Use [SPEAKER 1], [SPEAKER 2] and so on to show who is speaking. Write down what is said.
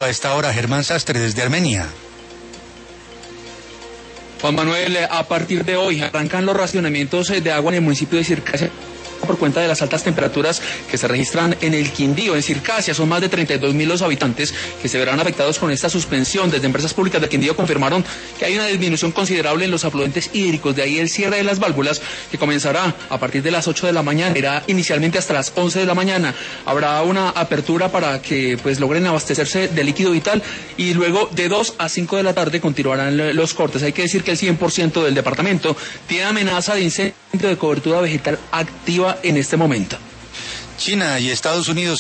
[SPEAKER 1] A esta hora, Germán Sastre desde Armenia.
[SPEAKER 2] Juan Manuel, a partir de hoy arrancan los racionamientos de agua en el municipio de Circasia por cuenta de las altas temperaturas que se registran en el Quindío. En Circasia son más de 32.000 los habitantes que se verán afectados con esta suspensión. Desde empresas públicas del Quindío confirmaron que hay una disminución considerable en los afluentes hídricos, de ahí el cierre de las válvulas que comenzará a partir de las 8 de la mañana, irá inicialmente hasta las 11 de la mañana. Habrá una apertura para que logren abastecerse de líquido vital y luego de 2 a 5 de la tarde continuarán los cortes. Hay que decir que el 100% del departamento tiene amenaza de incendio de cobertura vegetal activa en este momento.
[SPEAKER 1] China y Estados Unidos